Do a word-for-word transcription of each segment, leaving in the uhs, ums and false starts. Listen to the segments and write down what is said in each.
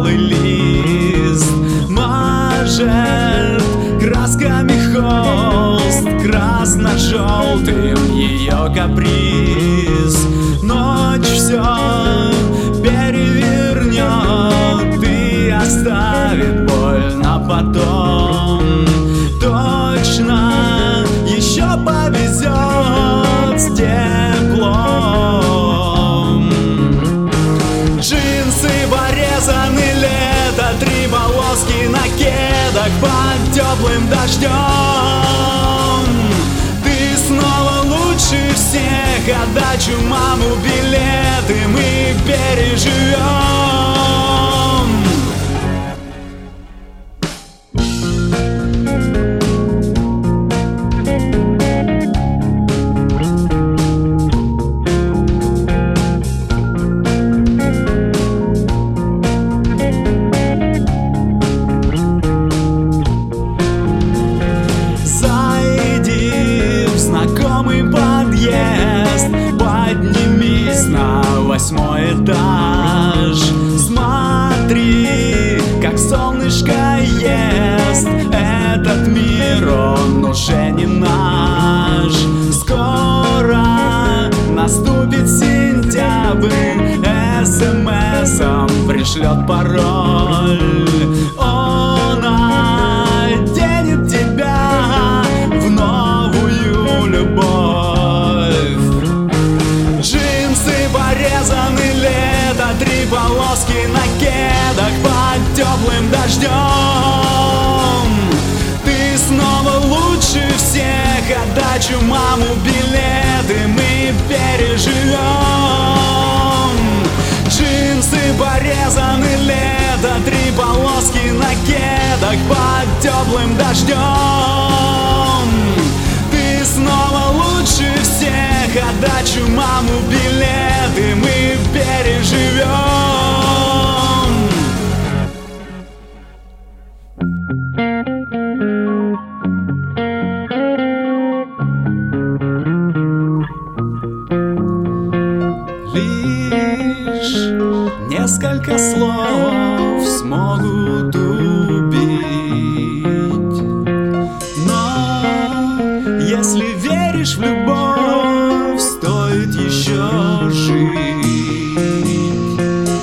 белый лист мажет красками холст, красно-желтым ее каприз. Ночь все перевернет и оставит боль на потом. Точно еще повезет с теплом. Джинсы порезаны, лето, три полоски на кедах под теплым дождем. Ты снова лучше всех, отдачу маму, билеты мы переживем. Поднимись на восьмой этаж. Смотри, как солнышко ест этот мир, он уже не наш. Скоро наступит сентябрь, эс-эм-эсом пришлет пароль. Он оденет тебя в новую любовь. Порезаны, лето, три полоски на кедах под теплым дождем. Ты снова лучше всех, отдачу маму, билеты мы переживем. Джинсы порезаны, лето, три полоски на кедах под теплым дождем. Ты снова лучше всех, отдачу маму, билеты мы переживем. Лишь несколько слов смогут убить, но если веришь в любовь, стоит еще жить.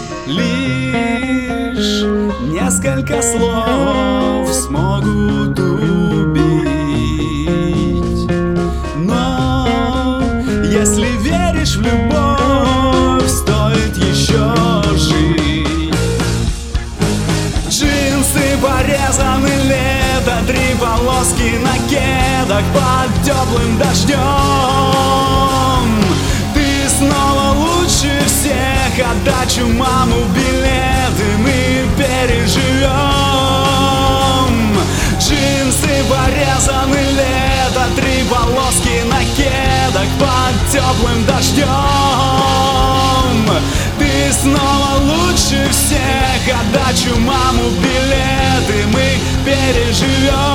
Лишь несколько слов смогут убить, но если веришь в любовь, стоит еще жить. Джинсы порезаны, лето, три полоски на кедах под теплым дождем. Ты снова лучше всех, отдачу маму, билеты мы переживем. Джинсы порезаны, лето, три полоски на кедах под теплым дождем. Ты снова лучше всех, отдачу маму, билеты мы переживем.